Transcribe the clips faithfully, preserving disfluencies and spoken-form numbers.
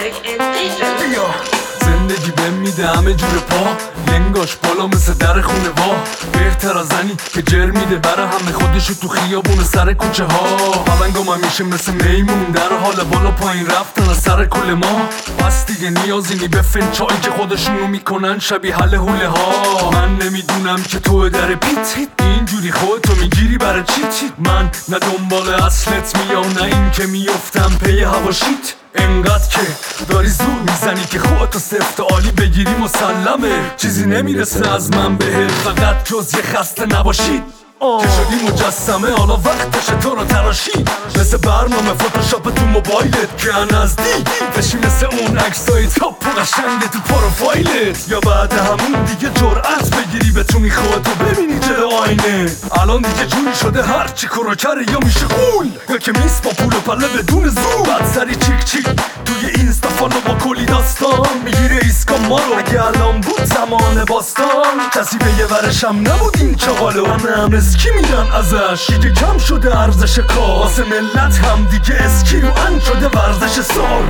بیا زندگی بهم میده همه جور پا، لنگاش بالا مثل در خونه وا. بهتر از زنی که جر میده برا همه خودشو تو خیابون سر کوچه ها. پلنگام همیشه مثل میمون در حال بالا پایین رفتن از سر کل ما. پس دیگه نیازی نی به فنچایی که خودشونو میکنن شبیه حل حوله ها. من نمیدونم که تو در پیت اینجوری خودتو میگیری برای چی چی. من نه دنبال اصلت میام نه این که میفتم پی هواشیت. انقدر که داری زور میزنی که خودتو سفت عالی بگیری مسلمه. چیزی نمیرسه از من بهت فقط جز یه خسته نباشید که شدی مجسمه. حالا وقتشه تو رو تراشید مثل برنامه فتوشاپ تو موبایلت که نزدیک بشی مثل اون عکسای تاپ و قشنگ تو پروفایلت. یا بعد همون دیگه جرأت بگیری بتونی خودتو ببینی جلو آینه. الان دیگه جوری شده هرچی کرو کره یا میشه قول یا که میس با پول و پله بدون زور. بعد سری چیک چیک توی اینستا فالو با کلی داستان میگیره ایسکا ما رو. اگه الان بود زمان باستان کسی به یه ورشم نبود این چغالو. همه اسکی میدن ازش دیگه کم شده ارزش کار. واسه ملت هم دیگه اسکی رو ان شده ورزش سال.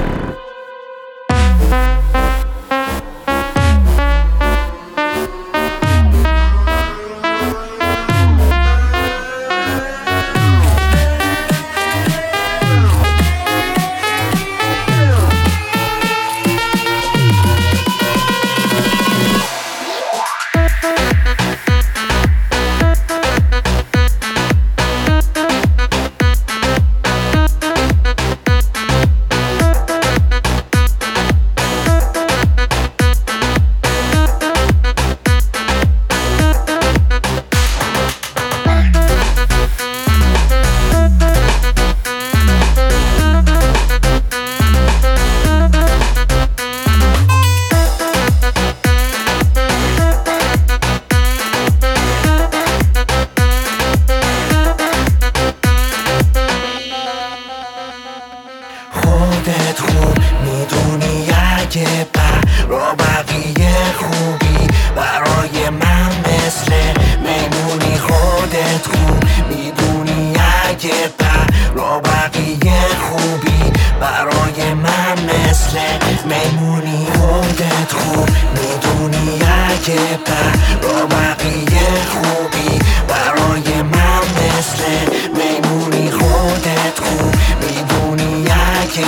خودت خوب میدونی اگه برا بقیه خوبی برای من مثل میمونی. خودت خوب میدونی اگه برا بقیه خوبی برای من مثل میمونی. خودت خوب میدونی اگه برا بقیه خوبی برای من مثل میمونی. خودت خوب میدونی که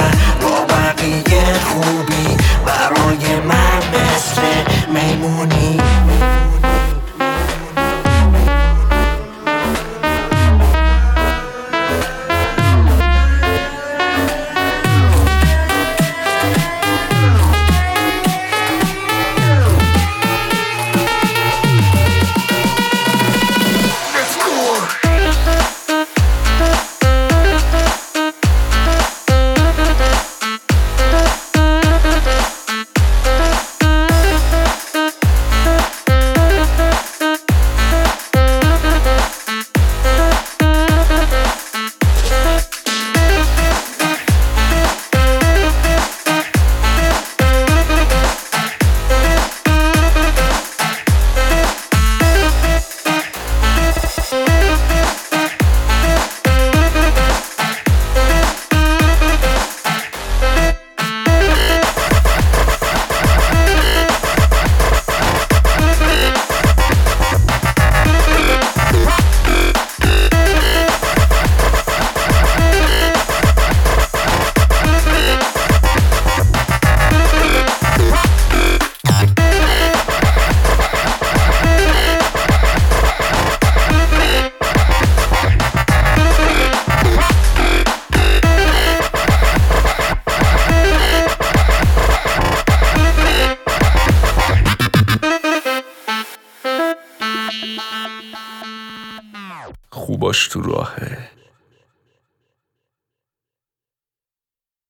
برا بقیه خوبی برای من مثل میمونی. خوباش تو راهه.